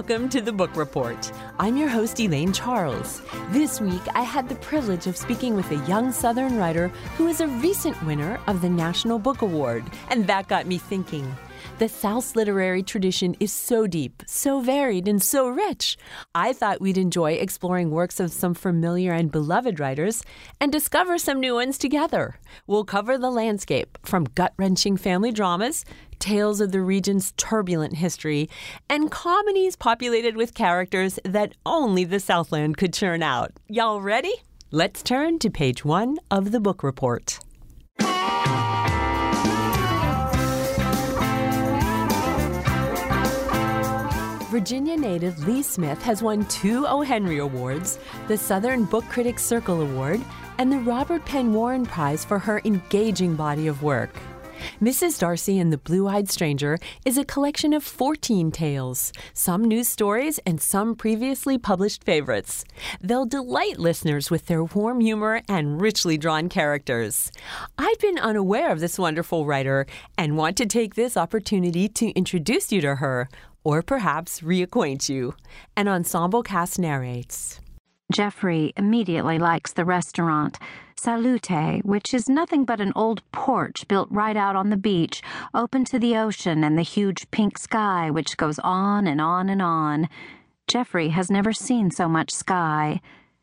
Welcome to the Book Report. I'm your host, Elaine Charles. This week, I had the privilege of speaking with a young Southern writer who is a recent winner of the National Book Award. And that got me thinking. The South's literary tradition is so deep, so varied, and so rich. I thought we'd enjoy exploring works of some familiar and beloved writers and discover some new ones together. We'll cover the landscape, from gut-wrenching family dramas, tales of the region's turbulent history, and comedies populated with characters that only the Southland could churn out. Y'all ready? Let's turn to page 1 of the Book Report. Virginia native Lee Smith has won 2 O. Henry Awards, the Southern Book Critics Circle Award, and the Robert Penn Warren Prize for her engaging body of work. Mrs. Darcy and the Blue-Eyed Stranger is a collection of 14 tales, some news stories and some previously published favorites. They'll delight listeners with their warm humor and richly drawn characters. I've been unaware of this wonderful writer and want to take this opportunity to introduce you to her, or perhaps reacquaint you. An ensemble cast narrates. Jeffrey immediately likes the restaurant, Salute, which is nothing but an old porch built right out on the beach, open to the ocean and the huge pink sky which goes on and on and on. Jeffrey has never seen so much sky.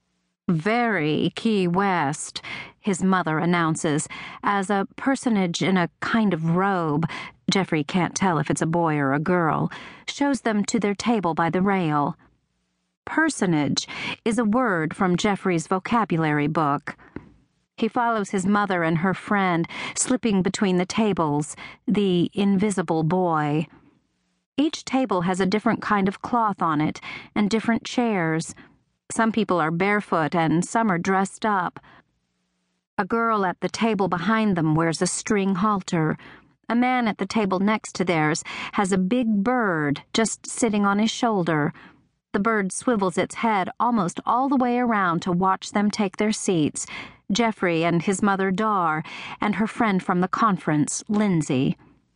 Very Key West, his mother announces, as a personage in a kind of robe, Jeffrey can't tell if it's a boy or a girl, shows them to their table by the rail. Personage is a word from Jeffrey's vocabulary book. He follows his mother and her friend, slipping between the tables, the invisible boy. Each table has a different kind of cloth on it, and different chairs. Some people are barefoot, and some are dressed up. A girl at the table behind them wears a string halter. A man at the table next to theirs has a big bird just sitting on his shoulder. The bird swivels its head almost all the way around to watch them take their seats, Jeffrey and his mother Dar, and her friend from the conference, Lindsay.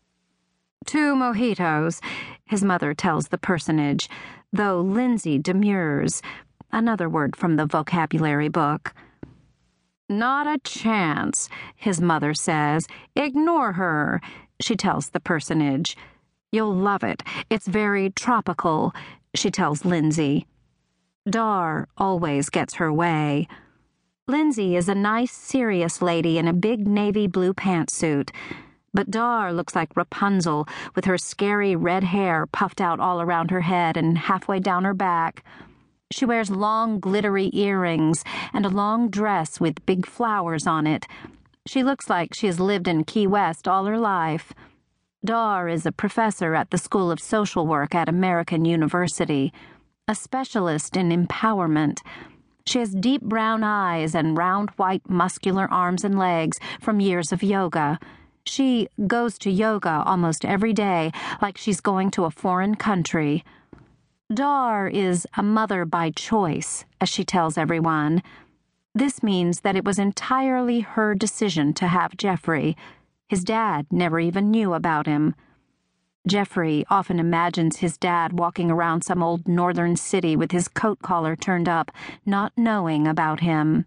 2 mojitos, his mother tells the personage, though Lindsay demurs, another word from the vocabulary book. Not a chance, his mother says. Ignore her, she tells the personage. You'll love it. It's very tropical, she tells Lindsay. Dar always gets her way. Lindsay is a nice, serious lady in a big navy blue pantsuit, but Dar looks like Rapunzel with her scary red hair puffed out all around her head and halfway down her back. She wears long, glittery earrings and a long dress with big flowers on it. She looks like she has lived in Key West all her life. Dar is a professor at the School of Social Work at American University, a specialist in empowerment. She has deep brown eyes and round, white, muscular arms and legs from years of yoga. She goes to yoga almost every day, like she's going to a foreign country. Dar is a mother by choice, as she tells everyone. This means that it was entirely her decision to have Jeffrey. His dad never even knew about him. Jeffrey often imagines his dad walking around some old northern city with his coat collar turned up, not knowing about him.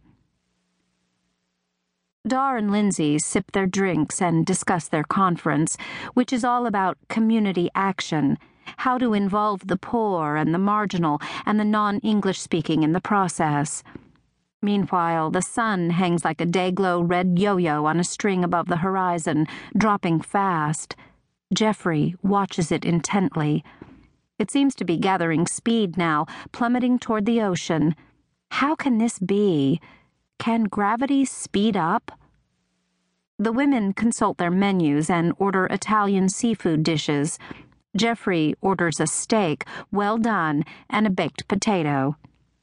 Dar and Lindsay sip their drinks and discuss their conference, which is all about community action, how to involve the poor and the marginal and the non-English speaking in the process. Meanwhile, the sun hangs like a day-glow red yo-yo on a string above the horizon, dropping fast. Jeffrey watches it intently. It seems to be gathering speed now, plummeting toward the ocean. How can this be? Can gravity speed up? The women consult their menus and order Italian seafood dishes. Jeffrey orders a steak, well done, and a baked potato.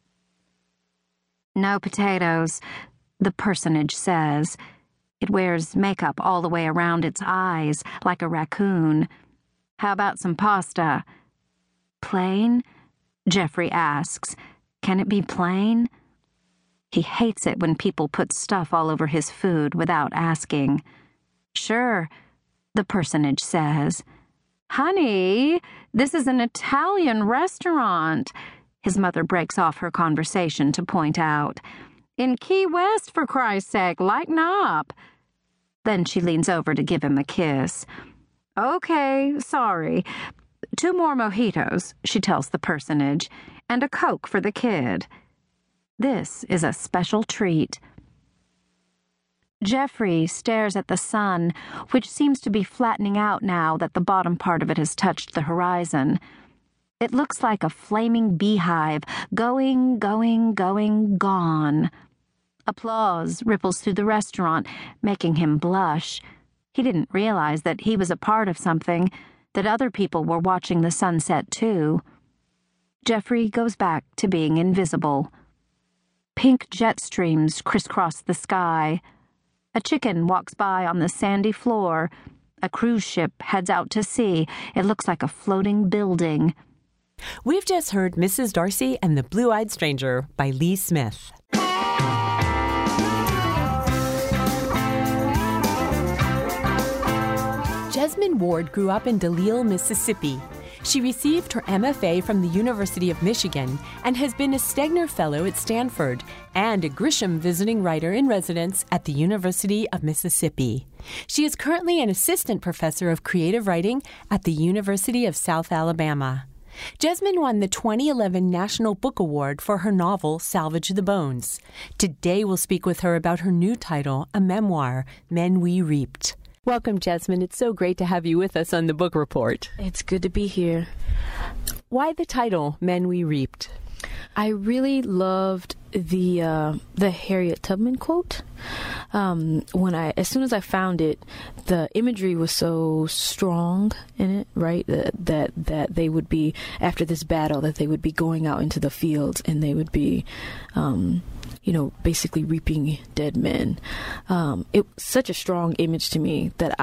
No potatoes, the personage says. It wears makeup all the way around its eyes, like a raccoon. How about some pasta? Plain? Jeffrey asks. Can it be plain? He hates it when people put stuff all over his food without asking. Sure, the personage says. Honey, this is an Italian restaurant. His mother breaks off her conversation to point out. In Key West, for Christ's sake, lighten up. Then she leans over to give him a kiss. Okay, sorry. 2 more mojitos, she tells the personage, and a Coke for the kid. This is a special treat. Jeffrey stares at the sun, which seems to be flattening out now that the bottom part of it has touched the horizon. It looks like a flaming beehive, going, gone. Applause ripples through the restaurant, making him blush. He didn't realize that he was a part of something, that other people were watching the sunset too. Jeffrey goes back to being invisible. Pink jet streams crisscross the sky. A chicken walks by on the sandy floor. A cruise ship heads out to sea. It looks like a floating building. We've just heard Mrs. Darcy and the Blue-Eyed Stranger by Lee Smith. Jesmyn Ward grew up in Delisle, Mississippi. She received her MFA from the University of Michigan and has been a Stegner Fellow at Stanford and a Grisham Visiting Writer-in-Residence at the University of Mississippi. She is currently an assistant professor of creative writing at the University of South Alabama. Jesmyn won the 2011 National Book Award for her novel, Salvage the Bones. Today we'll speak with her about her new title, a memoir, Men We Reaped. Welcome, Jesmyn. It's so great to have you with us on the Book Report. It's good to be here. Why the title, Men We Reaped? I really loved the Harriet Tubman quote. As soon as I found it, the imagery was so strong in it, right? That they would be, after this battle, that they would be going out into the fields and they would be, basically reaping dead men. It was such a strong image to me that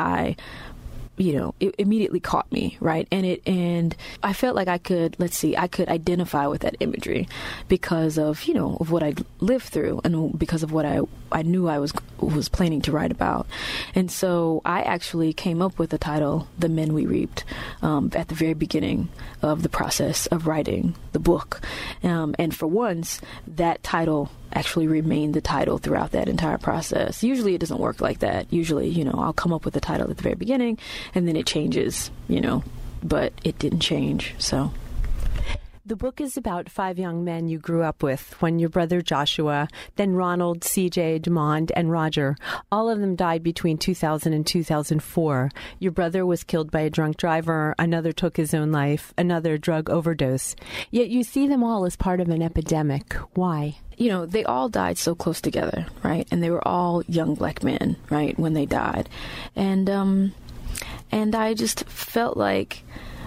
it immediately caught me, right? And I felt like I could identify with that imagery because of what I lived through and because of what I knew I was planning to write about. And so I actually came up with the title, The Men We Reaped, at the very beginning of the process of writing the book. And for once, that title actually remained the title throughout that entire process. Usually it doesn't work like that. Usually, I'll come up with the title at the very beginning and then it changes, but it didn't change, so. The book is about 5 young men you grew up with, when your brother Joshua, then Ronald, CJ, Demond, and Roger. All of them died between 2000 and 2004. Your brother was killed by a drunk driver, another took his own life, another drug overdose. Yet you see them all as part of an epidemic. Why? They all died so close together, right? And they were all young black men, right, when they died. And I just felt like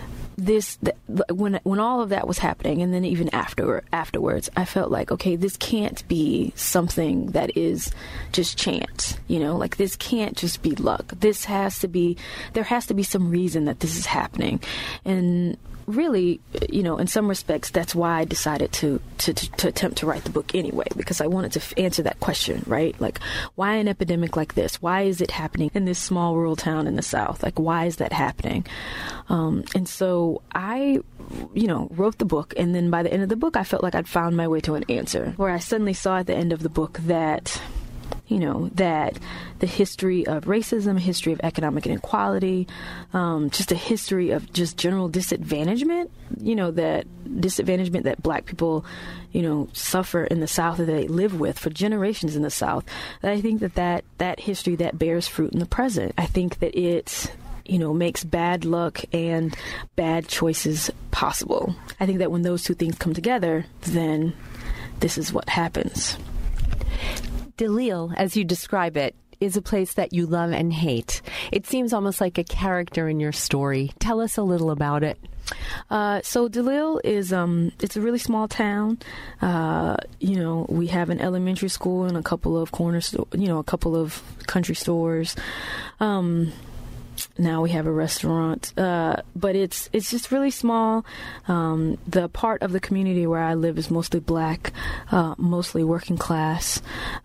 when all of that was happening, and then even afterwards, I felt like, okay, this can't be something that is just chance, like this can't just be luck. There has to be some reason that this is happening. And really, in some respects, that's why I decided to attempt to write the book anyway, because I wanted to answer that question, right? Like, why an epidemic like this? Why is it happening in this small rural town in the South? Like, why is that happening? And so I, wrote the book, and then by the end of the book, I felt like I'd found my way to an answer, where I suddenly saw at the end of the book that that the history of racism, history of economic inequality, just a history of just general disadvantagement, that disadvantagement that black people, suffer in the South, that they live with for generations in the South, that I think that history that bears fruit in the present. I think that it makes bad luck and bad choices possible. I think that when those two things come together, then this is what happens. Delisle, as you describe it, is a place that you love and hate. It seems almost like a character in your story. Tell us a little about it. So Delisle is, it's a really small town. We have an elementary school and a couple of a couple of country stores. Now we have a restaurant, but it's just really small. The part of the community where I live is mostly Black, mostly working class.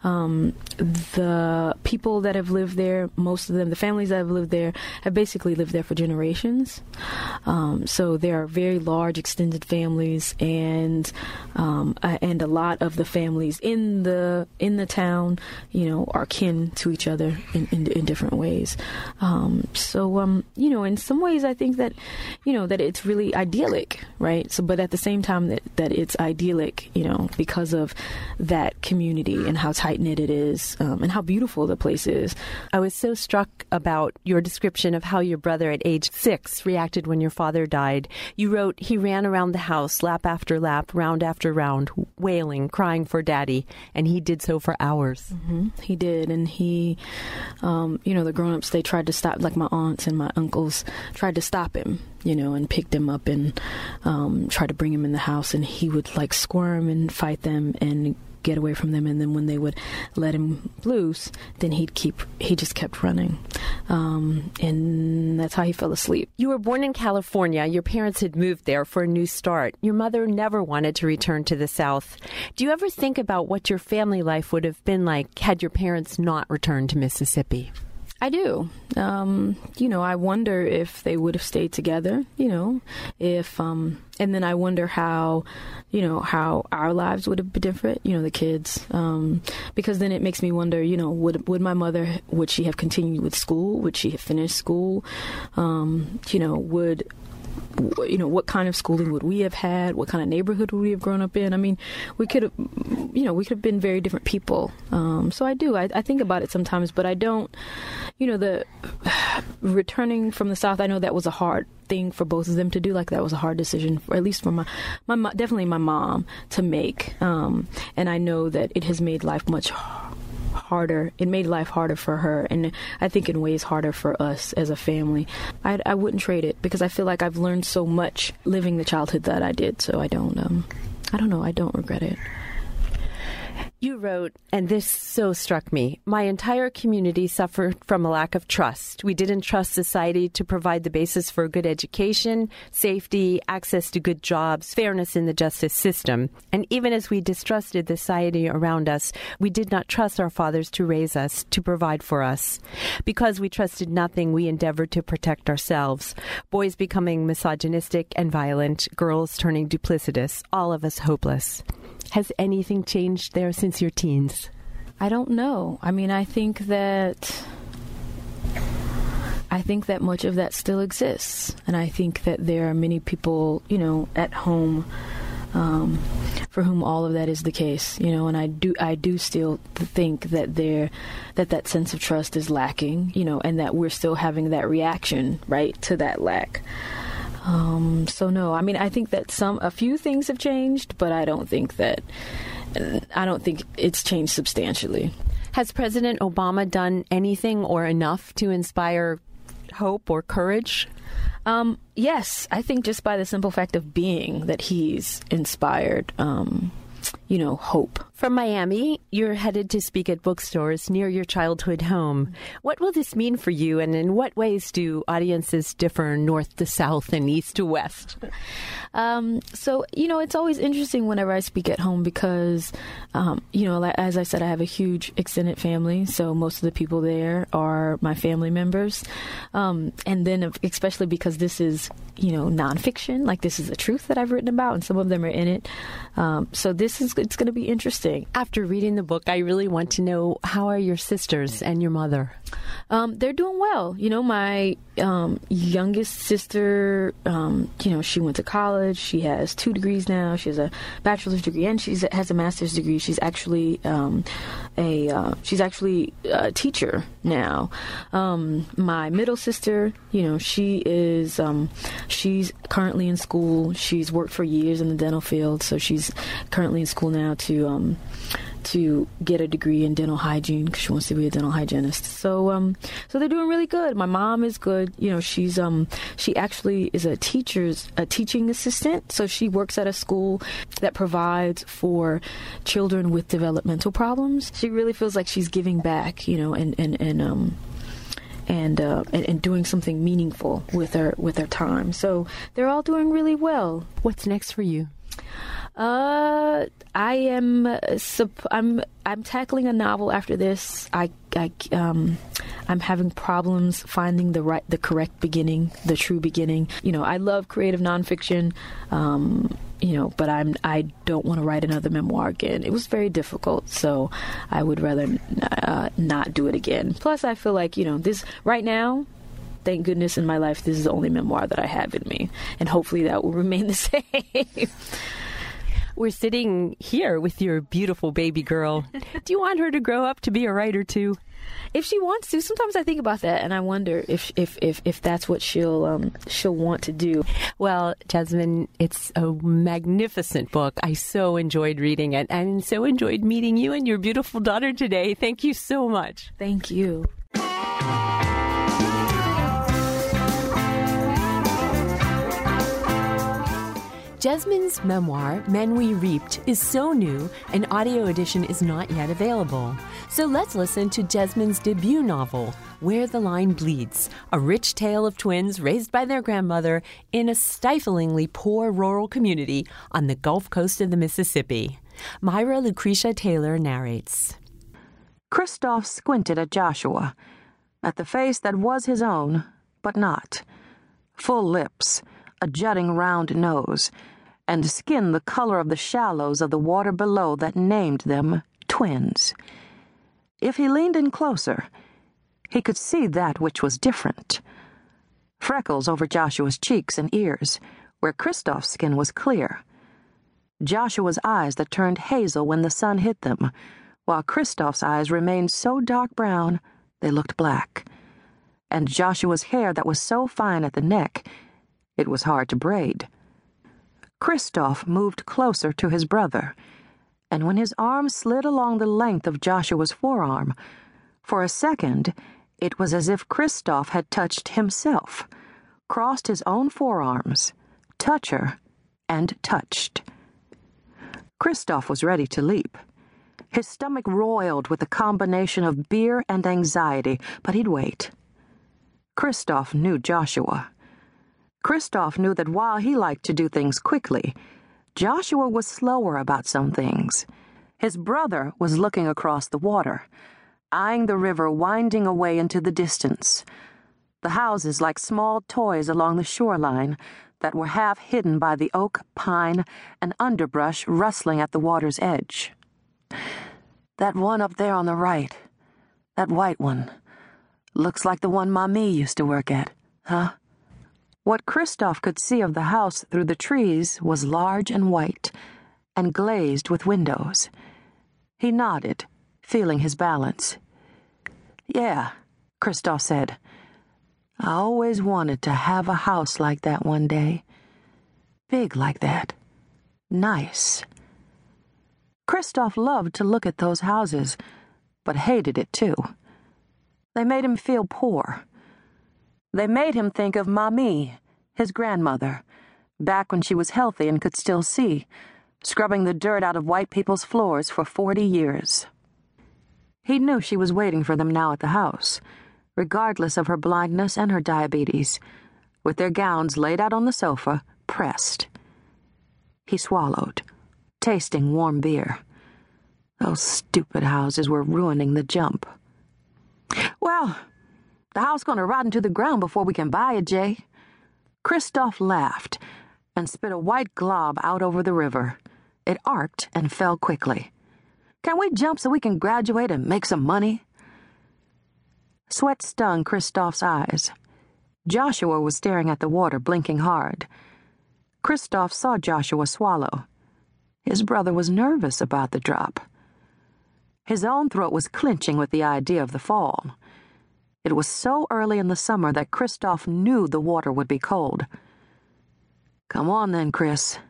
The people that have lived there, most of them, the families that have lived there, have basically lived there for generations. So there are very large extended families, and a lot of the families in the town, are kin to each other in different ways. In some ways, I think that, that it's really idyllic, right? So, but at the same time that it's idyllic, because of that community and how tight-knit it is, and how beautiful the place is. I was so struck about your description of how your brother at age 6 reacted when your father died. You wrote, he ran around the house, lap after lap, round after round, wailing, crying for Daddy, and he did so for hours. Mm-hmm. He did, and he, the grown-ups, they tried to stop, like my aunts and my uncles tried to stop him, and picked him up and tried to bring him in the house, and he would like squirm and fight them and get away from them, and then when they would let him loose, then he just kept running, and that's how he fell asleep. You were born in California. Your parents had moved there for a new start. Your mother never wanted to return to the South. Do you ever think about what your family life would have been like had your parents not returned to Mississippi? I do. I wonder if they would have stayed together, if, and then I wonder how our lives would have been different, the kids, because then it makes me wonder, would my mother, would she have continued with school? Would she have finished school? What kind of schooling would we have had? What kind of neighborhood would we have grown up in? I mean, we could have been very different people. So I do. I think about it sometimes, but I don't, the returning from the South, I know that was a hard thing for both of them to do. Like that was a hard decision, at least for my definitely my mom to make. And I know that it has made life much harder. It made life harder for her, and I think in ways harder for us as a family. I wouldn't trade it because I feel like I've learned so much living the childhood that I did. So I don't know. I don't regret it. You wrote, and this so struck me, my entire community suffered from a lack of trust. We didn't trust society to provide the basis for a good education, safety, access to good jobs, fairness in the justice system. And even as we distrusted the society around us, we did not trust our fathers to raise us, to provide for us. Because we trusted nothing, we endeavored to protect ourselves. Boys becoming misogynistic and violent, girls turning duplicitous, all of us hopeless. Has anything changed there since your teens? I don't know. I mean, I think that much of that still exists. And I think that there are many people, at home, for whom all of that is the case, and I do still think that that sense of trust is lacking, and that we're still having that reaction, right, to that lack. So no, I mean, I think that a few things have changed, but I don't think it's changed substantially. Has President Obama done anything or enough to inspire hope or courage? Yes, I think just by the simple fact of being that he's inspired, hope. From Miami, you're headed to speak at bookstores near your childhood home. What will this mean for you, and in what ways do audiences differ north to south and east to west? So, it's always interesting whenever I speak at home because, as I said, I have a huge extended family. So most of the people there are my family members. And then especially because this is, nonfiction, like this is the truth that I've written about, and some of them are in it. So it's going to be interesting. After reading the book, I really want to know, how are your sisters and your mother? They're doing well. My youngest sister, she went to college. She has 2 degrees now. She has a bachelor's degree and she has a master's degree. She's actually a teacher now. My middle sister, she's currently in school. She's worked for years in the dental field, so she's currently in school now to get a degree in dental hygiene because she wants to be a dental hygienist. So they're doing really good. My mom is good. She actually is a teaching assistant. So she works at a school that provides for children with developmental problems. She really feels like she's giving back, and doing something meaningful with their time. So they're all doing really well. What's next for you? I'm tackling a novel after this. I'm having problems finding the correct beginning, the true beginning. I love creative nonfiction, but I don't want to write another memoir again. It was very difficult, so I would rather not do it again. Plus, I feel like, this right now, thank goodness in my life, this is the only memoir that I have in me, and hopefully that will remain the same. We're sitting here with your beautiful baby girl. Do you want her to grow up to be a writer too? If she wants to. Sometimes I think about that, and I wonder if that's what she'll want to do. Well, Jasmine, it's a magnificent book. I so enjoyed reading it, and so enjoyed meeting you and your beautiful daughter today. Thank you so much. Thank you. Jasmine's memoir, Men We Reaped, is so new, an audio edition is not yet available. So let's listen to Jasmine's debut novel, Where the Line Bleeds, a rich tale of twins raised by their grandmother in a stiflingly poor rural community on the Gulf Coast of the Mississippi. Myra Lucretia Taylor narrates. Christoph squinted at Joshua, at the face that was his own, but not. Full lips, a jutting round nose, and skin the color of the shallows of the water below that named them twins. If he leaned in closer, he could see that which was different. Freckles over Joshua's cheeks and ears, where Christoph's skin was clear. Joshua's eyes that turned hazel when the sun hit them, while Christoph's eyes remained so dark brown they looked black. And Joshua's hair that was so fine at the neck, it was hard to braid. Christoph moved closer to his brother, and when his arm slid along the length of Joshua's forearm, for a second it was as if Christoph had touched himself, crossed his own forearms, toucher, and touched. Christoph was ready to leap. His stomach roiled with a combination of beer and anxiety, but he'd wait. Christoph knew Joshua. Christoph knew that while he liked to do things quickly, Joshua was slower about some things. His brother was looking across the water, eyeing the river winding away into the distance, the houses like small toys along the shoreline that were half hidden by the oak, pine, and underbrush rustling at the water's edge. That one up there on the right, that white one, looks like the one Mamie used to work at, huh? What Christoph could see of the house through the trees was large and white, and glazed with windows. He nodded, feeling his balance. Yeah, Christoph said. I always wanted to have a house like that one day. Big like that. Nice. Christoph loved to look at those houses, but hated it too. They made him feel poor. They made him think of Mamie, his grandmother, back when she was healthy and could still see, scrubbing the dirt out of white people's floors for 40 years. He knew she was waiting for them now at the house, regardless of her blindness and her diabetes, with their gowns laid out on the sofa, pressed. He swallowed, tasting warm beer. Those stupid houses were ruining the jump. Well, the house gonna rot into the ground before we can buy it, Jay. Christoph laughed and spit a white glob out over the river. It arced and fell quickly. Can we jump so we can graduate and make some money? Sweat stung Christoph's eyes. Joshua was staring at the water, blinking hard. Christoph saw Joshua swallow. His brother was nervous about the drop. His own throat was clenching with the idea of the fall. It was so early in the summer that Christoph knew the water would be cold. Come on then, Chris.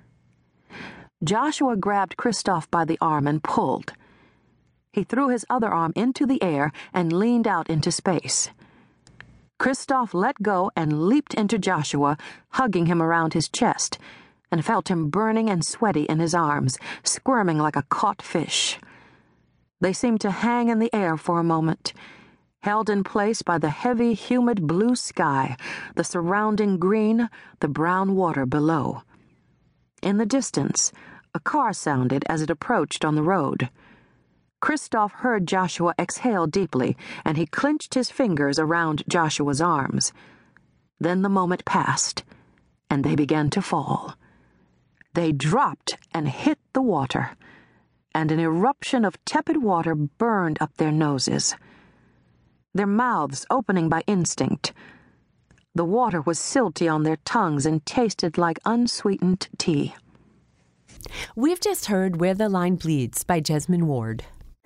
Joshua grabbed Christoph by the arm and pulled. He threw his other arm into the air and leaned out into space. Christoph let go and leaped into Joshua, hugging him around his chest, and felt him burning and sweaty in his arms, squirming like a caught fish. They seemed to hang in the air for a moment, held in place by the heavy, humid blue sky, the surrounding green, the brown water below. In the distance, a car sounded as it approached on the road. Kristoff heard Joshua exhale deeply, and he clenched his fingers around Joshua's arms. Then the moment passed, and they began to fall. They dropped and hit the water, and an eruption of tepid water burned up their noses, their mouths opening by instinct. The water was silty on their tongues and tasted like unsweetened tea. We've just heard Where the Line Bleeds by Jesmyn Ward.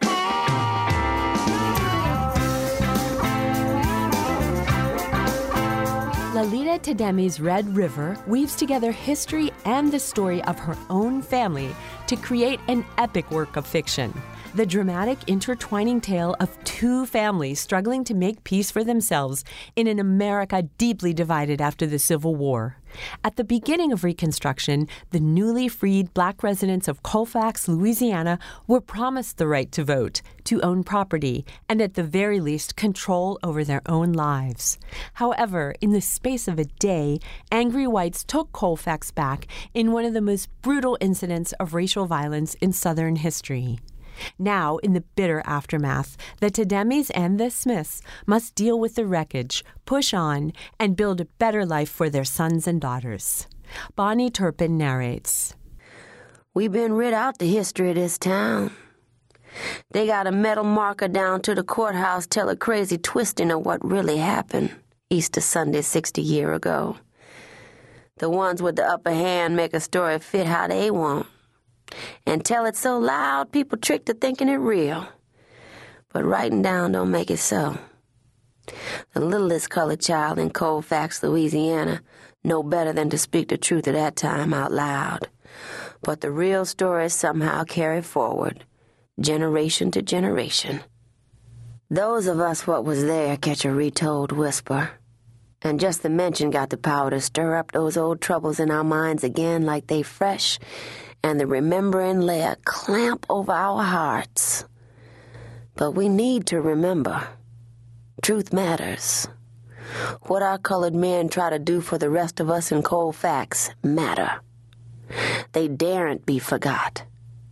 Lalita Tedemi's Red River weaves together history and the story of her own family to create an epic work of fiction. The dramatic intertwining tale of two families struggling to make peace for themselves in an America deeply divided after the Civil War. At the beginning of Reconstruction, the newly freed Black residents of Colfax, Louisiana, were promised the right to vote, to own property, and at the very least control over their own lives. However, in the space of a day, angry whites took Colfax back in one of the most brutal incidents of racial violence in Southern history. Now, in the bitter aftermath, the Tedemis and the Smiths must deal with the wreckage, push on, and build a better life for their sons and daughters. Bonnie Turpin narrates. We've been rid out the history of this town. They got a metal marker down to the courthouse tell a crazy twisting of what really happened Easter Sunday 60 years ago. The ones with the upper hand make a story fit how they want, and tell it so loud people trick to thinking it real. But writing down don't make it so. The littlest colored child in Colfax, Louisiana, know better than to speak the truth at that time out loud. But the real stories somehow carry forward, generation to generation. Those of us what was there catch a retold whisper, and just the mention got the power to stir up those old troubles in our minds again like they fresh, and the remembering lay a clamp over our hearts. But we need to remember. Truth matters. What our colored men try to do for the rest of us in Colfax matter. They daren't be forgot.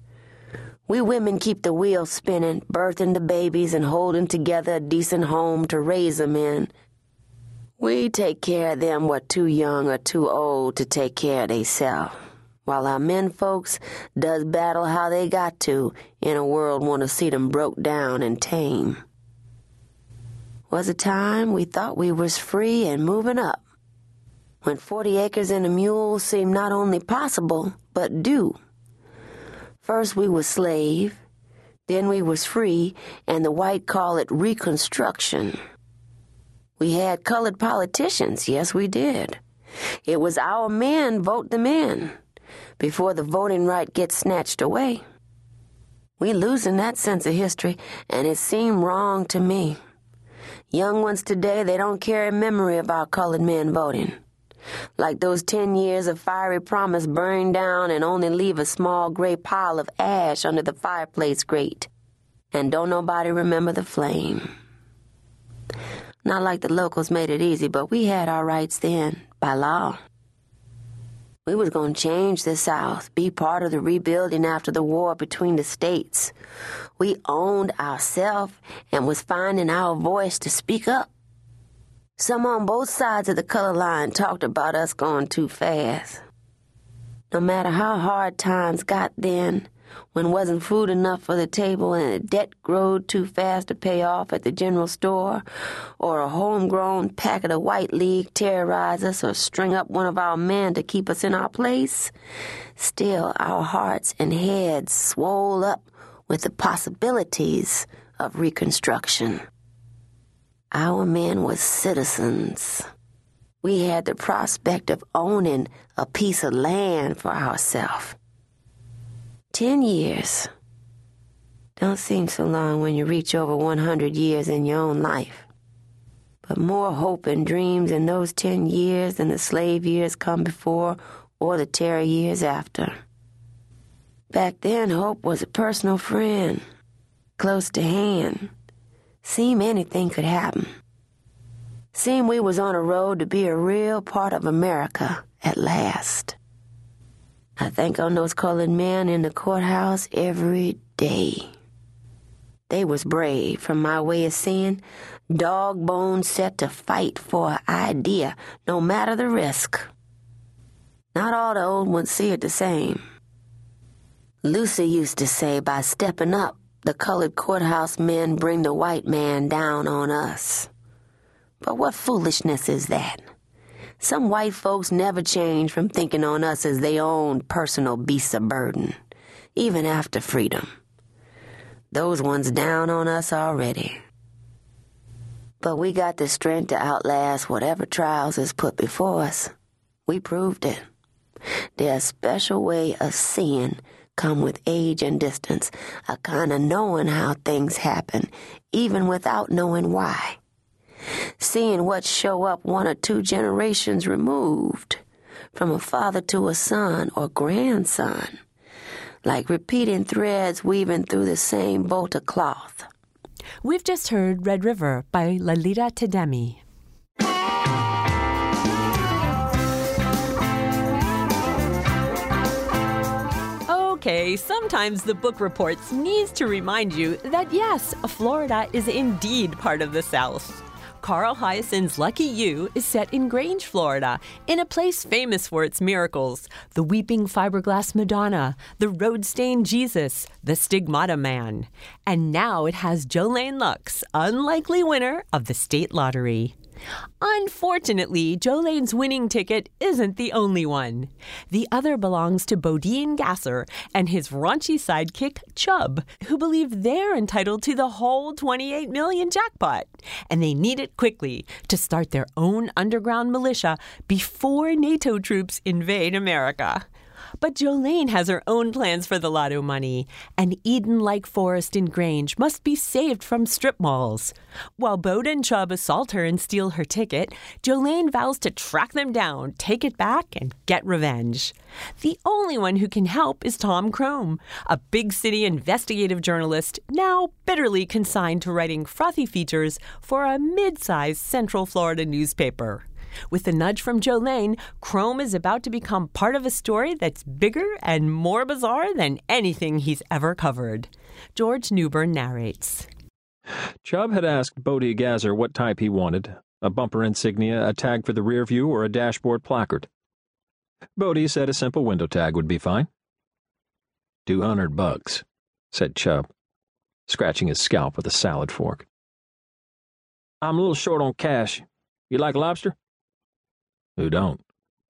We women keep the wheel spinning, birthing the babies and holding together a decent home to raise them in. We take care of them what too young or too old to take care of theyself, while our men folks does battle how they got to in a world want to see them broke down and tame. Was a time we thought we was free and moving up, when 40 acres and a mule seemed not only possible, but due. First we was slave, then we was free, and the white call it Reconstruction. We had colored politicians, yes we did. It was our men vote them in, before the voting right gets snatched away. We losing that sense of history, and it seemed wrong to me. Young ones today, they don't carry memory of our colored men voting. Like those 10 years of fiery promise burn down and only leave a small gray pile of ash under the fireplace grate. And don't nobody remember the flame. Not like the locals made it easy, but we had our rights then, by law. We was going to change the South, be part of the rebuilding after the war between the states. We owned ourselves and was finding our voice to speak up. Some on both sides of the color line talked about us going too fast. No matter how hard times got then, when wasn't food enough for the table and the debt growed too fast to pay off at the general store, or a homegrown packet of White League terrorize us or string up one of our men to keep us in our place, still our hearts and heads swole up with the possibilities of Reconstruction. Our men was citizens. We had the prospect of owning a piece of land for ourselves. 10 years. Don't seem so long when you reach over 100 years in your own life. But more hope and dreams in those 10 years than the slave years come before or the terror years after. Back then, hope was a personal friend, close to hand, Seemed anything could happen. Seemed we was on a road to be a real part of America at last. I think on those colored men in the courthouse every day. They was brave, from my way of seeing, dog bones set to fight for an idea, no matter the risk. Not all the old ones see it the same. Lucy used to say by stepping up, the colored courthouse men bring the white man down on us. But what foolishness is that? Some white folks never change from thinking on us as their own personal beasts of burden, even after freedom. Those ones down on us already. But we got the strength to outlast whatever trials is put before us. We proved it. Their special way of seeing come with age and distance, a kind of knowing how things happen, even without knowing why. Seeing what show up 1 or 2 generations removed, from a father to a son or grandson, like repeating threads weaving through the same bolt of cloth. We've just heard Red River by Lalita Tademi. Okay, sometimes the book reports needs to remind you that yes, Florida is indeed part of the South. Carl Hyacин's Lucky You is set in Grange, Florida, in a place famous for its miracles: the weeping fiberglass Madonna, the road-stained Jesus, the Stigmata Man. And now it has Jolene Lux, unlikely winner of the state lottery. Unfortunately, Jolene's winning ticket isn't the only one. The other belongs to Bodine Gasser and his raunchy sidekick, Chubb, who believe they're entitled to the whole $28 million jackpot. And they need it quickly to start their own underground militia before NATO troops invade America. But Jolene has her own plans for the lotto money. An Eden-like forest in Grange must be saved from strip malls. While Bode and Chubb assault her and steal her ticket, Jolene vows to track them down, take it back, and get revenge. The only one who can help is Tom Crome, a big city investigative journalist now bitterly consigned to writing frothy features for a mid-sized Central Florida newspaper. With a nudge from Jolene, Crome is about to become part of a story that's bigger and more bizarre than anything he's ever covered. George Newbern narrates. Chubb had asked Bodie Gasser what type he wanted, a bumper insignia, a tag for the rear view, or a dashboard placard. Bodie said a simple window tag would be fine. $200, said Chubb, scratching his scalp with a salad fork. I'm a little short on cash. You like lobster? Who don't?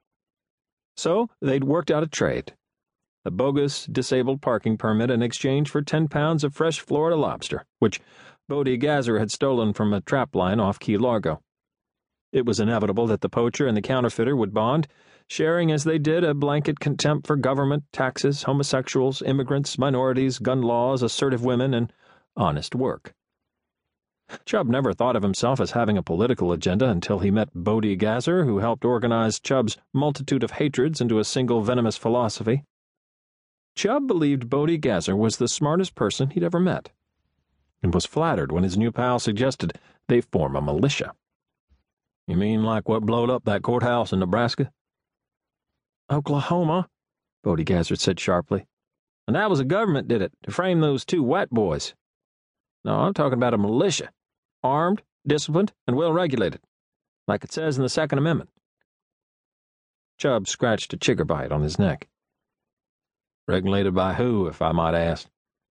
So they'd worked out a trade. A bogus, disabled parking permit in exchange for 10 pounds of fresh Florida lobster, which Bodie Gasser had stolen from a trap line off Key Largo. It was inevitable that the poacher and the counterfeiter would bond, sharing as they did a blanket contempt for government, taxes, homosexuals, immigrants, minorities, gun laws, assertive women, and honest work. Chubb never thought of himself as having a political agenda until he met Bodie Gasser, who helped organize Chubb's multitude of hatreds into a single venomous philosophy. Chubb believed Bodie Gasser was the smartest person he'd ever met, and was flattered when his new pal suggested they form a militia. You mean like what blowed up that courthouse in Nebraska? Oklahoma, Bodie Gasser said sharply. And that was the government did it, to frame those 2 white boys. No, I'm talking about a militia. Armed, disciplined, and well-regulated, like it says in the Second Amendment. Chubb scratched a chigger bite on his neck. Regulated by who, if I might ask?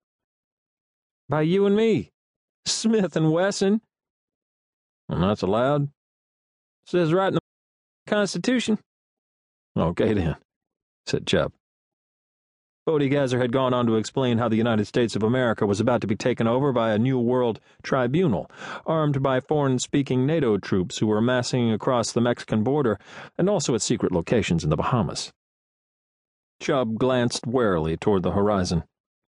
By you and me, Smith and Wesson. And that's allowed? It says right in the Constitution. Okay then, said Chubb. Bodie Gasser had gone on to explain how the United States of America was about to be taken over by a New World Tribunal, armed by foreign-speaking NATO troops who were massing across the Mexican border and also at secret locations in the Bahamas. Chubb glanced warily toward the horizon.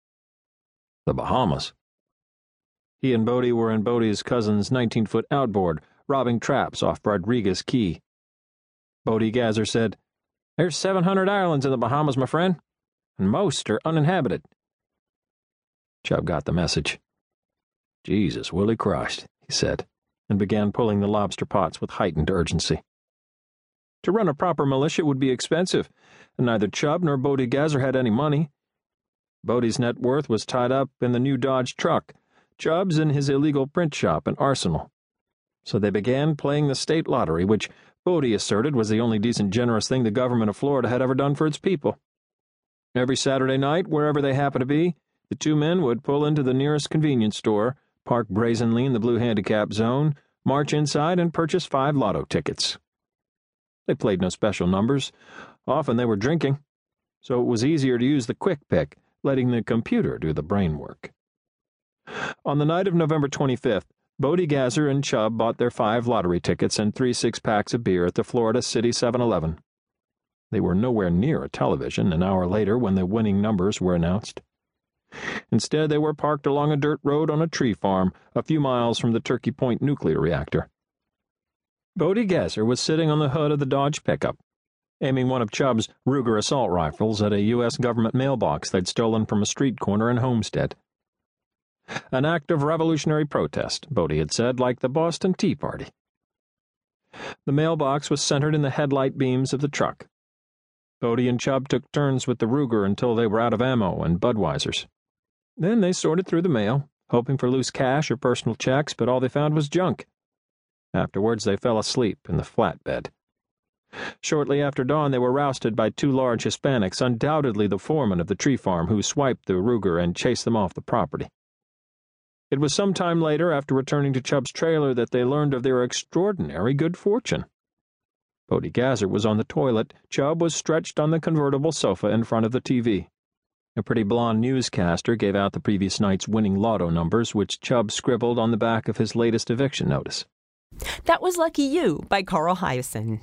The Bahamas? He and Bodie were in Bodie's cousin's 19-foot outboard, robbing traps off Rodriguez Key. Bodie Gasser said, There's 700 islands in the Bahamas, my friend, and most are uninhabited. Chubb got the message. Jesus, Willie Christ, he said, and began pulling the lobster pots with heightened urgency. To run a proper militia would be expensive, and neither Chubb nor Bodie Gazer had any money. Bodie's net worth was tied up in the new Dodge truck, Chubb's in his illegal print shop and arsenal. So they began playing the state lottery, which Bodie asserted was the only decent, generous thing the government of Florida had ever done for its people. Every Saturday night, wherever they happened to be, the two men would pull into the nearest convenience store, park brazenly in the blue handicap zone, march inside, and purchase 5 lotto tickets. They played no special numbers. Often they were drinking, so it was easier to use the quick pick, letting the computer do the brain work. On the night of November 25th, Bodie Gazer and Chubb bought their 5 lottery tickets and 3 6-packs of beer at the Florida City 7-Eleven. They were nowhere near a television an hour later when the winning numbers were announced. Instead, they were parked along a dirt road on a tree farm a few miles from the Turkey Point nuclear reactor. Bodie Gazer was sitting on the hood of the Dodge pickup, aiming one of Chubb's Ruger assault rifles at a U.S. government mailbox they'd stolen from a street corner in Homestead. An act of revolutionary protest, Bodie had said, like the Boston Tea Party. The mailbox was centered in the headlight beams of the truck. Bodie and Chubb took turns with the Ruger until they were out of ammo and Budweisers. Then they sorted through the mail, hoping for loose cash or personal checks, but all they found was junk. Afterwards, they fell asleep in the flatbed. Shortly after dawn, they were rousted by 2 large Hispanics, undoubtedly the foreman of the tree farm, who swiped the Ruger and chased them off the property. It was some time later, after returning to Chubb's trailer, that they learned of their extraordinary good fortune. Bodie Gazer was on the toilet. Chubb was stretched on the convertible sofa in front of the TV. A pretty blonde newscaster gave out the previous night's winning lotto numbers, which Chubb scribbled on the back of his latest eviction notice. That was Lucky You by Carl Hiaasen.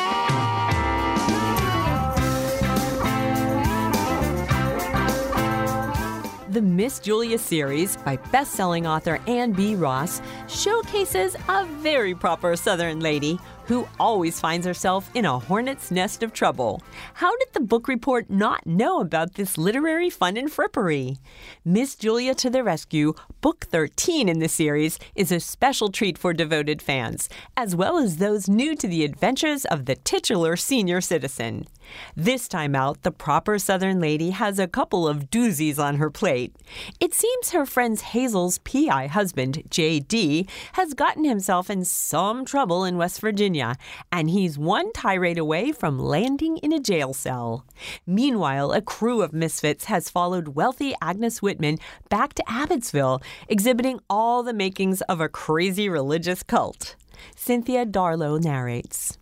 The Miss Julia series by best-selling author Anne B. Ross showcases a very proper Southern lady who always finds herself in a hornet's nest of trouble. How did the book report not know about this literary fun and frippery? Miss Julia to the Rescue, book 13 in the series, is a special treat for devoted fans, as well as those new to the adventures of the titular senior citizen. This time out, the proper Southern lady has a couple of doozies on her plate. It seems her friend Hazel's PI husband, J.D., has gotten himself in some trouble in West Virginia, and he's one tirade away from landing in a jail cell. Meanwhile, a crew of misfits has followed wealthy Agnes Whitman back to Abbotsville, exhibiting all the makings of a crazy religious cult. Cynthia Darlow narrates.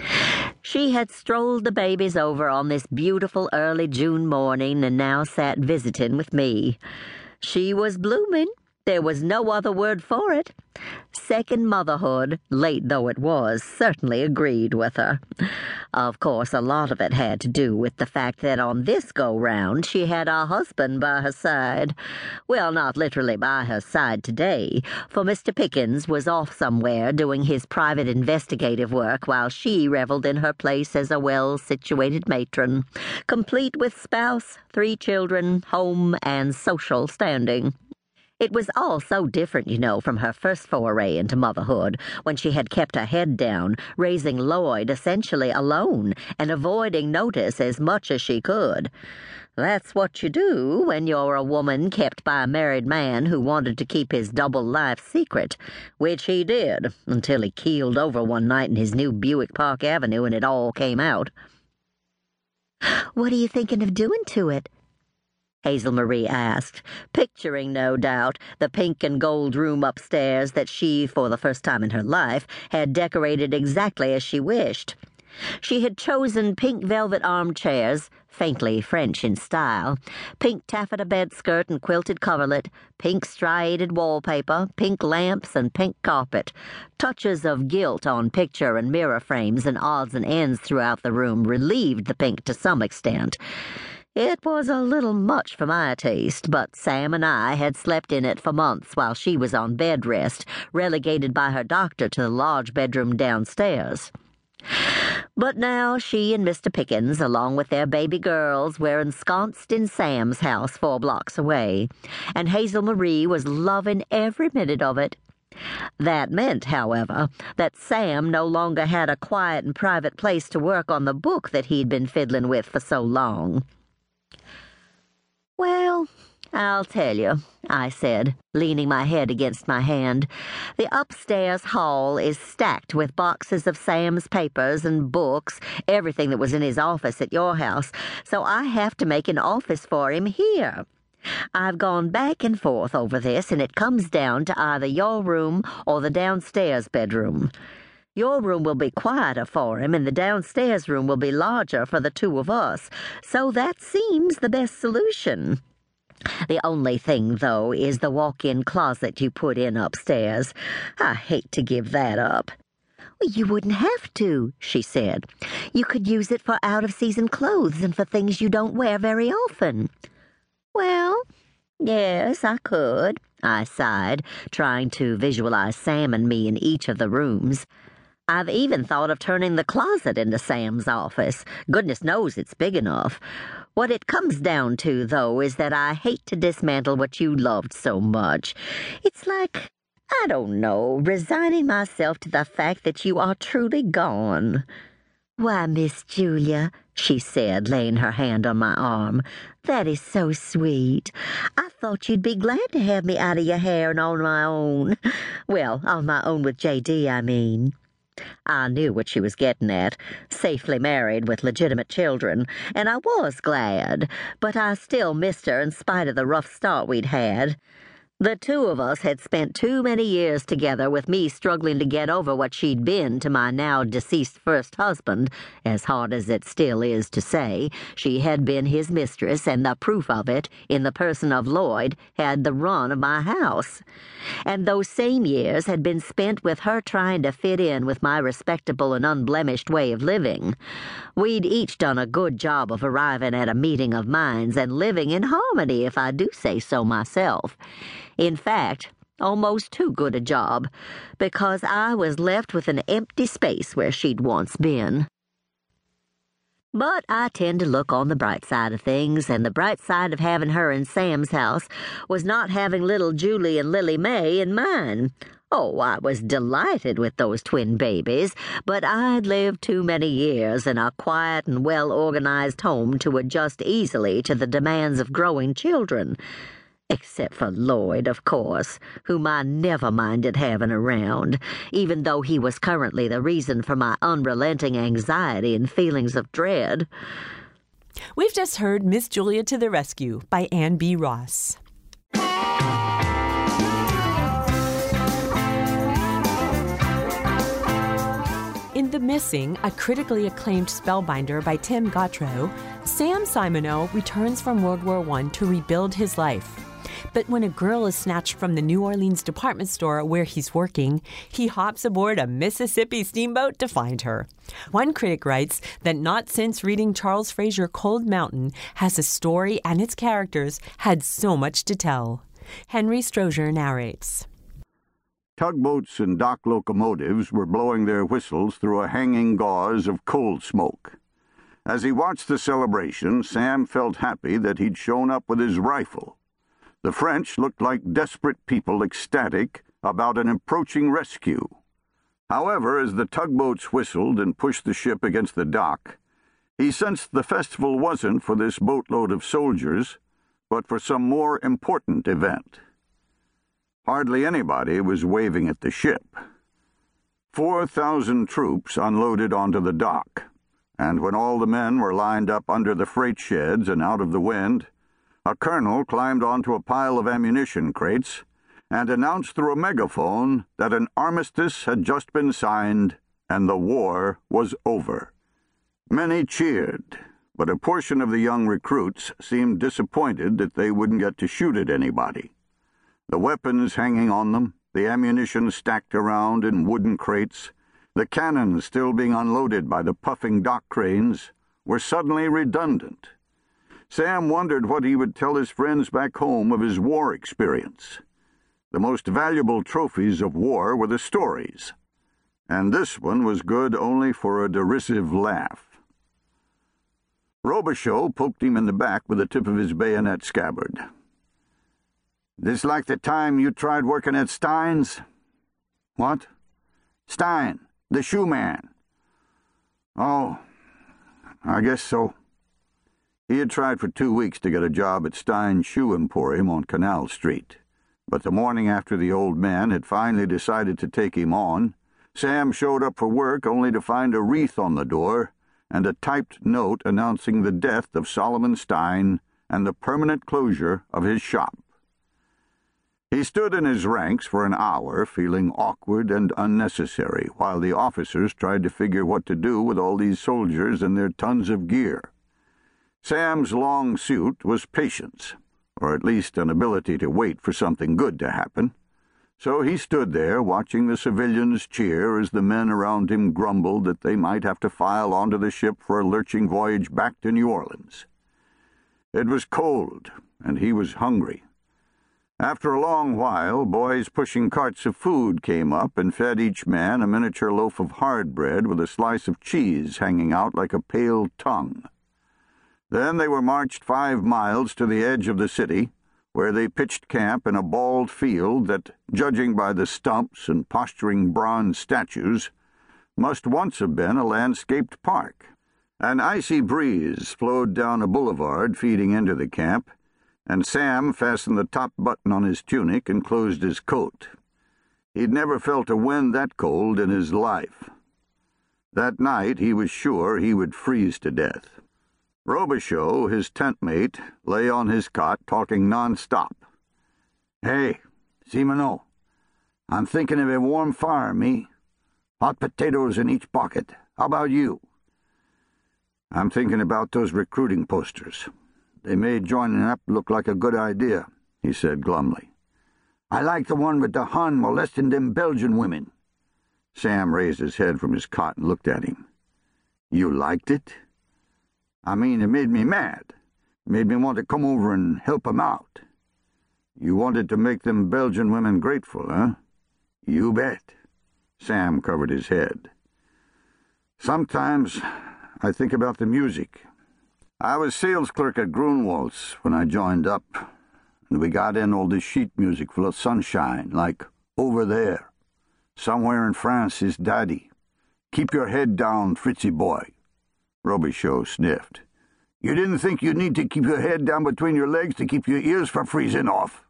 She had strolled the babies over on this beautiful early June morning and now sat visiting with me. She was blooming. There was no other word for it. Second motherhood, late though it was, certainly agreed with her. Of course, a lot of it had to do with the fact that on this go-round she had a husband by her side. Well, not literally by her side today, for Mr. Pickens was off somewhere doing his private investigative work while she reveled in her place as a well-situated matron, complete with spouse, 3 children, home, and social standing. It was all so different, you know, from her first foray into motherhood, when she had kept her head down, raising Lloyd essentially alone and avoiding notice as much as she could. That's what you do when you're a woman kept by a married man who wanted to keep his double life secret, which he did, until he keeled over one night in his new Buick Park Avenue and it all came out. "What are you thinking of doing to it?" Hazel Marie asked, picturing, no doubt, the pink and gold room upstairs that she, for the first time in her life, had decorated exactly as she wished. She had chosen pink velvet armchairs, faintly French in style, pink taffeta bedskirt and quilted coverlet, pink striated wallpaper, pink lamps, and pink carpet. Touches of gilt on picture and mirror frames and odds and ends throughout the room relieved the pink to some extent. It was a little much for my taste, but Sam and I had slept in it for months while she was on bed rest, relegated by her doctor to the large bedroom downstairs. But now she and Mr. Pickens, along with their baby girls, were ensconced in Sam's house 4 blocks away, and Hazel Marie was loving every minute of it. That meant, however, that Sam no longer had a quiet and private place to work on the book that he'd been fiddling with for so long. "Well, I'll tell you," I said, leaning my head against my hand. "The upstairs hall is stacked with boxes of Sam's papers and books, everything that was in his office at your house, so I have to make an office for him here. I've gone back and forth over this, and it comes down to either your room or the downstairs bedroom. Your room will be quieter for him, and the downstairs room will be larger for the 2 of us, so that seems the best solution. The only thing, though, is the walk-in closet you put in upstairs. I hate to give that up." "You wouldn't have to," she said. "You could use it for out-of-season clothes and for things you don't wear very often." "Well, yes, I could," I sighed, trying to visualize Sam and me in each of the rooms. "I've even thought of turning the closet into Sam's office. Goodness knows it's big enough. What it comes down to, though, is that I hate to dismantle what you loved so much. It's like, I don't know, resigning myself to the fact that you are truly gone." "Why, Miss Julia," she said, laying her hand on my arm, "that is so sweet. I thought you'd be glad to have me out of your hair and on my own. Well, on my own with J.D., I mean." I knew what she was getting at, safely married with legitimate children, and I was glad, but I still missed her in spite of the rough start we'd had. The 2 of us had spent too many years together, with me struggling to get over what she'd been to my now-deceased first husband, as hard as it still is to say. She had been his mistress, and the proof of it, in the person of Lloyd, had the run of my house. And those same years had been spent with her trying to fit in with my respectable and unblemished way of living. We'd each done a good job of arriving at a meeting of minds and living in harmony, if I do say so myself. In fact, almost too good a job, because I was left with an empty space where she'd once been. But I tend to look on the bright side of things, and the bright side of having her in Sam's house was not having little Julie and Lily May in mine. Oh, I was delighted with those twin babies, but I'd lived too many years in a quiet and well-organized home to adjust easily to the demands of growing children. Except for Lloyd, of course, whom I never minded having around, even though he was currently the reason for my unrelenting anxiety and feelings of dread. We've just heard Miss Julia to the Rescue by Anne B. Ross. In The Missing, a critically acclaimed spellbinder by Tim Gautreaux, Sam Simoneau returns from World War I to rebuild his life. But when a girl is snatched from the New Orleans department store where he's working, he hops aboard a Mississippi steamboat to find her. One critic writes that not since reading Charles Frazier Cold Mountain has a story and its characters had so much to tell. Henry Strozier narrates. Tugboats and dock locomotives were blowing their whistles through a hanging gauze of coal smoke. As he watched the celebration, Sam felt happy that he'd shown up with his rifle. The French looked like desperate people ecstatic about an approaching rescue. However, as the tugboats whistled and pushed the ship against the dock, he sensed the festival wasn't for this boatload of soldiers, but for some more important event. Hardly anybody was waving at the ship. 4,000 troops unloaded onto the dock, and when all the men were lined up under the freight sheds and out of the wind, a colonel climbed onto a pile of ammunition crates and announced through a megaphone that an armistice had just been signed and the war was over. Many cheered, but a portion of the young recruits seemed disappointed that they wouldn't get to shoot at anybody. The weapons hanging on them, the ammunition stacked around in wooden crates, the cannons still being unloaded by the puffing dock cranes, were suddenly redundant. Sam wondered what he would tell his friends back home of his war experience. The most valuable trophies of war were the stories, and this one was good only for a derisive laugh. Robichaud poked him in the back with the tip of his bayonet scabbard. "This like the time you tried working at Stein's?" "What?" "Stein, the shoe man." "Oh, I guess so." He had tried for 2 weeks to get a job at Stein's Shoe Emporium on Canal Street, but the morning after the old man had finally decided to take him on, Sam showed up for work only to find a wreath on the door and a typed note announcing the death of Solomon Stein and the permanent closure of his shop. He stood in his ranks for an hour, feeling awkward and unnecessary, while the officers tried to figure what to do with all these soldiers and their tons of gear. Sam's long suit was patience, or at least an ability to wait for something good to happen. So he stood there, watching the civilians cheer as the men around him grumbled that they might have to file onto the ship for a lurching voyage back to New Orleans. It was cold, and he was hungry. After a long while, boys pushing carts of food came up and fed each man a miniature loaf of hard bread with a slice of cheese hanging out like a pale tongue. Then they were marched 5 miles to the edge of the city, where they pitched camp in a bald field that, judging by the stumps and posturing bronze statues, must once have been a landscaped park. An icy breeze flowed down a boulevard feeding into the camp, and Sam fastened the top button on his tunic and closed his coat. He'd never felt a wind that cold in his life. That night he was sure he would freeze to death. Robichaud, his tent mate, lay on his cot talking non-stop. "Hey, Simoneau, I'm thinking of a warm fire, me. Hot potatoes in each pocket. How about you?" "I'm thinking about those recruiting posters. They made joining up look like a good idea," he said glumly. "I like the one with the Hun molesting them Belgian women." Sam raised his head from his cot and looked at him. "You liked it?" "I mean, it made me mad. It made me want to come over and help 'em out." "You wanted to make them Belgian women grateful, huh?" "You bet." Sam covered his head. "Sometimes I think about the music. I was sales clerk at Grunwald's when I joined up, and we got in all this sheet music full of sunshine, like Over There, Somewhere in France is Daddy, Keep Your Head Down, Fritzy Boy." Robichaud sniffed. "You didn't think you'd need to keep your head down between your legs to keep your ears from freezing off?"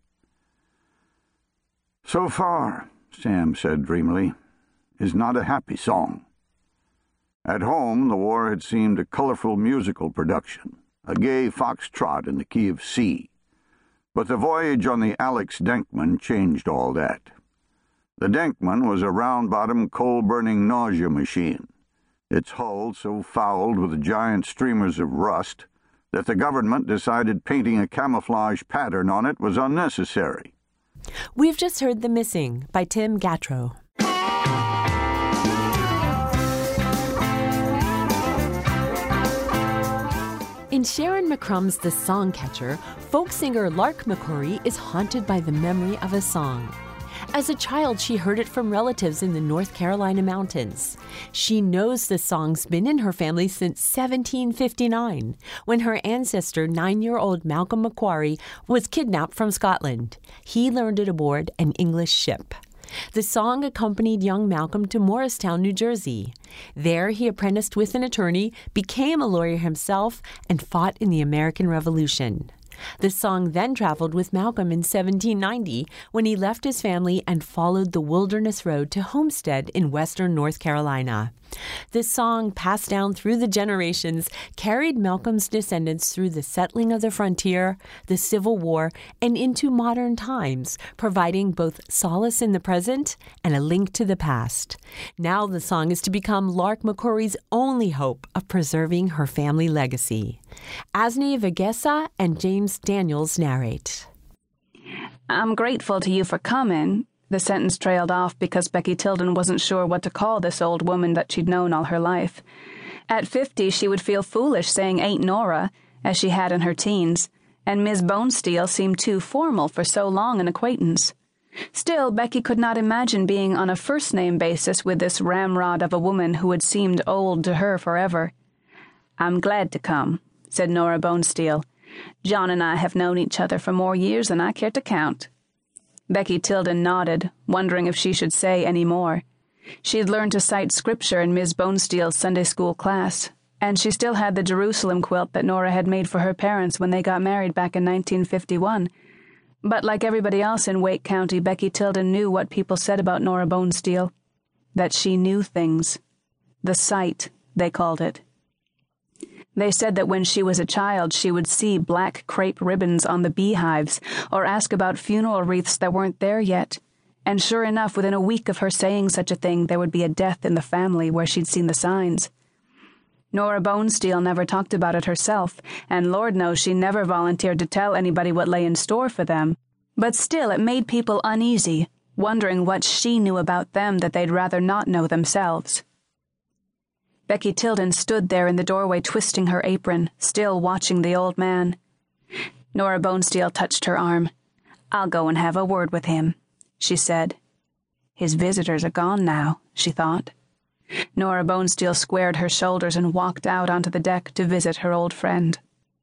"So far," Sam said dreamily, "is not a happy song." At home, the war had seemed a colorful musical production, a gay foxtrot in the key of C. But the voyage on the Alex Denkman changed all that. The Denkman was a round-bottomed, coal-burning nausea machine, its hull so fouled with giant streamers of rust that the government decided painting a camouflage pattern on it was unnecessary. We've just heard The Missing by Tim Gattro. In Sharon McCrum's The Songcatcher, folk singer Lark McCoury is haunted by the memory of a song. As a child, she heard it from relatives in the North Carolina mountains. She knows the song's been in her family since 1759, when her ancestor, 9-year-old Malcolm McQuarrie, was kidnapped from Scotland. He learned it aboard an English ship. The song accompanied young Malcolm to Morristown, New Jersey. There, he apprenticed with an attorney, became a lawyer himself, and fought in the American Revolution. The song then traveled with Malcolm in 1790 when he left his family and followed the Wilderness Road to Homestead in western North Carolina. The song, passed down through the generations, carried Malcolm's descendants through the settling of the frontier, the Civil War, and into modern times, providing both solace in the present and a link to the past. Now the song is to become Lark McCoury's only hope of preserving her family legacy. Asni Vegesa and James Daniels narrate. "I'm grateful to you for coming." The sentence trailed off because Becky Tilden wasn't sure what to call this old woman that she'd known all her life. At 50, she would feel foolish saying Aunt Nora, as she had in her teens, and Ms. Bonesteel seemed too formal for so long an acquaintance. Still, Becky could not imagine being on a first-name basis with this ramrod of a woman who had seemed old to her forever. "I'm glad to come," said Nora Bonesteel. "John and I have known each other for more years than I care to count." Becky Tilden nodded, wondering if she should say any more. She had learned to cite scripture in Miss Bonesteel's Sunday school class, and she still had the Jerusalem quilt that Nora had made for her parents when they got married back in 1951. But like everybody else in Wake County, Becky Tilden knew what people said about Nora Bonesteel. That she knew things. The sight, they called it. They said that when she was a child, she would see black crepe ribbons on the beehives, or ask about funeral wreaths that weren't there yet. And sure enough, within a week of her saying such a thing, there would be a death in the family where she'd seen the signs. Nora Bonesteel never talked about it herself, and Lord knows she never volunteered to tell anybody what lay in store for them. But still, it made people uneasy, wondering what she knew about them that they'd rather not know themselves. Becky Tilden stood there in the doorway twisting her apron, still watching the old man. Nora Bonesteel touched her arm. "I'll go and have a word with him," she said. His visitors are gone now, she thought. Nora Bonesteel squared her shoulders and walked out onto the deck to visit her old friend.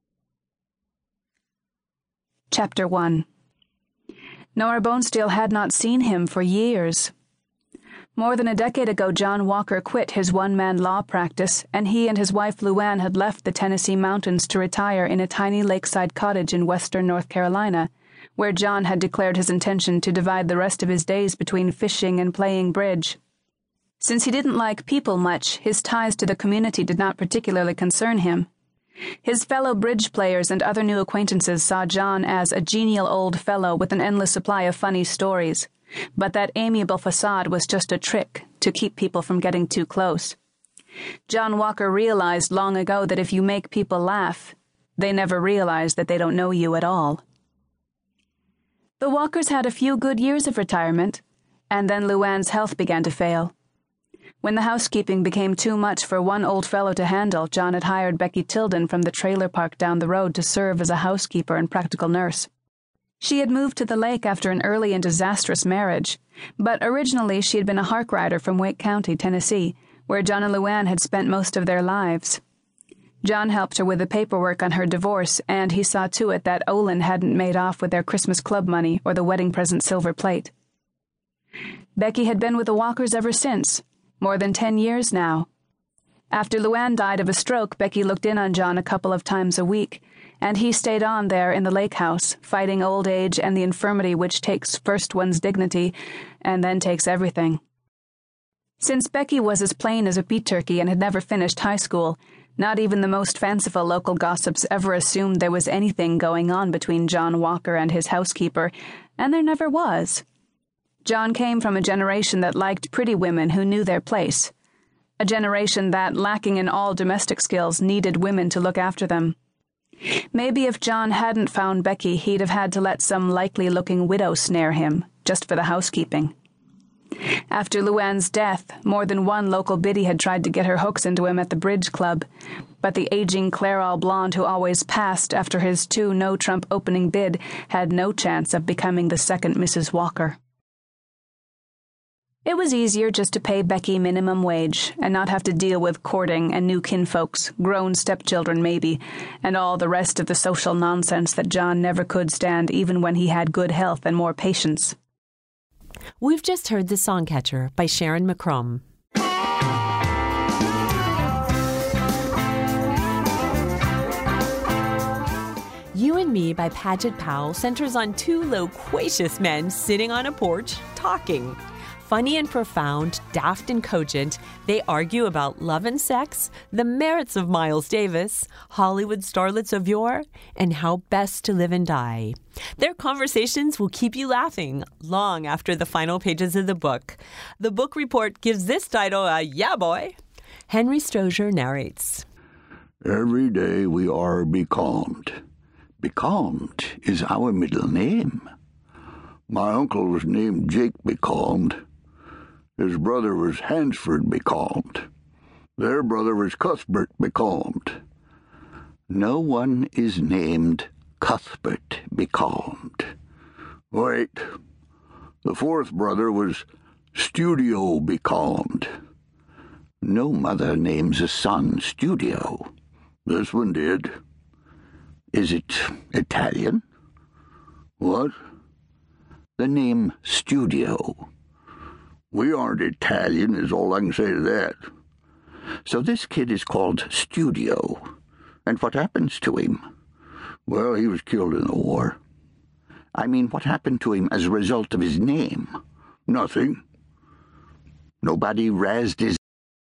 Chapter 1. Nora Bonesteel had not seen him for years. More than a decade ago, John Walker quit his one-man law practice, and he and his wife Luann had left the Tennessee mountains to retire in a tiny lakeside cottage in western North Carolina, where John had declared his intention to divide the rest of his days between fishing and playing bridge. Since he didn't like people much, his ties to the community did not particularly concern him. His fellow bridge players and other new acquaintances saw John as a genial old fellow with an endless supply of funny stories, but that amiable facade was just a trick to keep people from getting too close. John Walker realized long ago that if you make people laugh, they never realize that they don't know you at all. The Walkers had a few good years of retirement, and then Luann's health began to fail. When the housekeeping became too much for one old fellow to handle, John had hired Becky Tilden from the trailer park down the road to serve as a housekeeper and practical nurse. She had moved to the lake after an early and disastrous marriage, but originally she had been a hark rider from Wake County, Tennessee, where John and Luann had spent most of their lives. John helped her with the paperwork on her divorce, and he saw to it that Olin hadn't made off with their Christmas club money or the wedding present silver plate. Becky had been with the Walkers ever since, more than 10 years now. After Luann died of a stroke, Becky looked in on John a couple of times a week, and he stayed on there in the lake house, fighting old age and the infirmity which takes first one's dignity and then takes everything. Since Becky was as plain as a beet turkey and had never finished high school, not even the most fanciful local gossips ever assumed there was anything going on between John Walker and his housekeeper, and there never was. John came from a generation that liked pretty women who knew their place, a generation that, lacking in all domestic skills, needed women to look after them. Maybe if John hadn't found Becky, he'd have had to let some likely-looking widow snare him, just for the housekeeping. After Luann's death, more than one local biddy had tried to get her hooks into him at the bridge club, but the aging Clairol blonde who always passed after his 2 no-trump opening bid had no chance of becoming the second Mrs. Walker. It was easier just to pay Becky minimum wage and not have to deal with courting and new kinfolks, grown stepchildren maybe, and all the rest of the social nonsense that John never could stand even when he had good health and more patience. We've just heard The Songcatcher by Sharon McCrum. You and Me by Paget Powell centers on 2 loquacious men sitting on a porch talking. Funny and profound, daft and cogent, they argue about love and sex, the merits of Miles Davis, Hollywood starlets of yore, and how best to live and die. Their conversations will keep you laughing long after the final pages of the book. The book report gives this title a yeah boy. Henry Strozier narrates. Every day we are becalmed. Becalmed is our middle name. My uncle was named Jake Becalmed. His brother was Hansford Becalmed. Their brother was Cuthbert Becalmed. No one is named Cuthbert Becalmed. Wait, The fourth brother was Studio Becalmed. No mother names a son Studio. This one did. Is it Italian? What? The name Studio. We aren't Italian, is all I can say to that. So this kid is called Studio. And what happens to him? Well, he was killed in the war. I mean, what happened to him as a result of his name? Nothing. Nobody razzed his...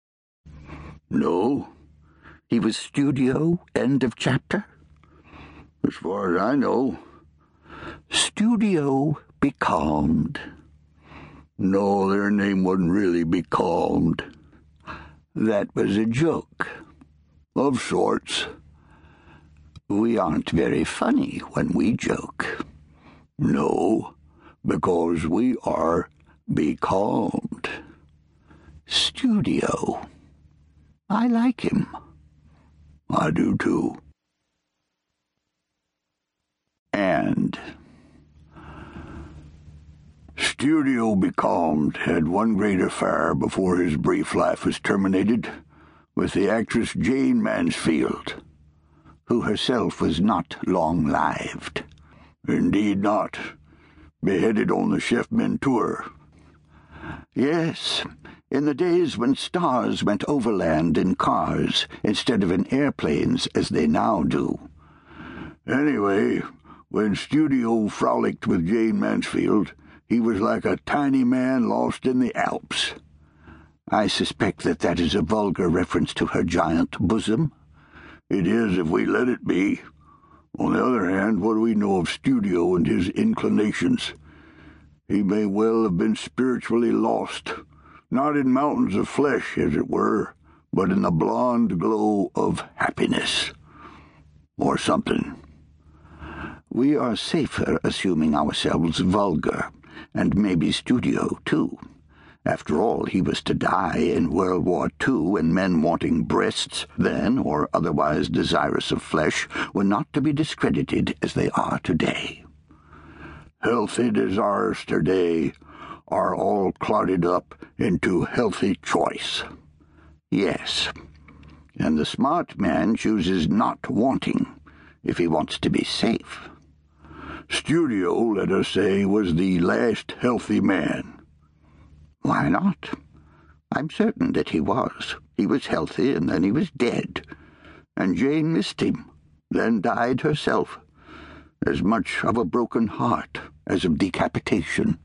No. He was Studio, end of chapter? As far as I know. Studio Becalmed. No, their name wasn't really Becalmed. That was a joke. Of sorts. We aren't very funny when we joke. No, because we are becalmed. Studio. I like him. I do too. And Studio Becalmed had one great affair before his brief life was terminated with the actress Jane Mansfield, who herself was not long-lived. Indeed not. Beheaded on the Chef Mentor. Yes, in the days when stars went overland in cars instead of in airplanes as they now do. Anyway, when Studio frolicked with Jane Mansfield, he was like a tiny man lost in the Alps. I suspect that is a vulgar reference to her giant bosom. It is if we let it be. On the other hand, what do we know of Studio and his inclinations? He may well have been spiritually lost, not in mountains of flesh, as it were, but in the blonde glow of happiness. Or something. We are safer assuming ourselves vulgar, and maybe Studio, too. After all, he was to die in World War II, and men wanting breasts then, or otherwise desirous of flesh, were not to be discredited as they are today. Healthy desires today are all clotted up into healthy choice. Yes, and the smart man chooses not wanting if he wants to be safe. Studio, let us say, was the last healthy man. Why not? I'm certain that he was. He was healthy, and then he was dead. And Jane missed him, then died herself, as much of a broken heart as of decapitation.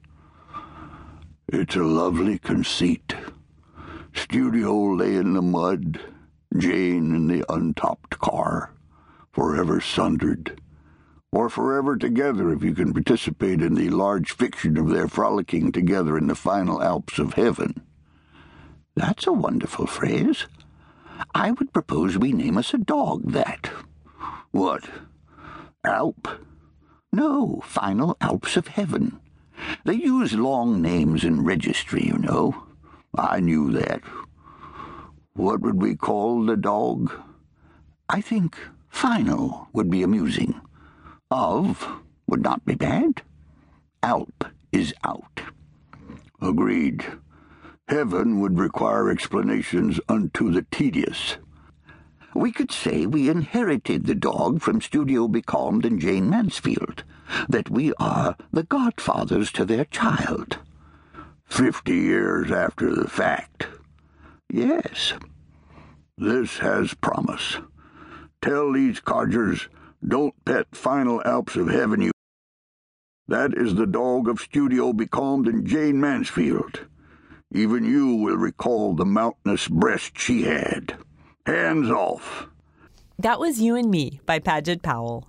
It's a lovely conceit. Studio lay in the mud, Jane in the untopped car, forever sundered. Or forever together if you can participate in the large fiction of their frolicking together in the final Alps of heaven. That's a wonderful phrase. I would propose we name us a dog that. What? Alp? No, final Alps of heaven. They use long names in registry, you know. I knew that. What would we call the dog? I think final would be amusing. Of would not be bad. Alp is out. Agreed. Heaven would require explanations unto the tedious. We could say we inherited the dog from Studio Becalmed and Jane Mansfield, that we are the godfathers to their child. 50 years after the fact. Yes. This has promise. Tell these codgers, don't pet final Alps of heaven, you. That is the dog of Studio Becalmed and Jane Mansfield. Even you will recall the mountainous breast she had. Hands off. That was You and Me by Paget Powell.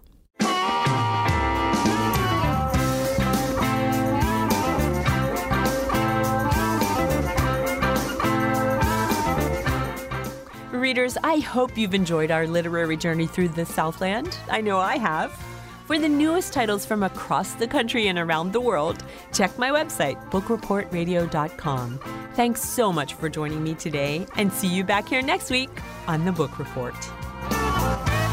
Readers, I hope you've enjoyed our literary journey through the Southland. I know I have. For the newest titles from across the country and around the world, check my website, bookreportradio.com. Thanks so much for joining me today, and see you back here next week on The Book Report.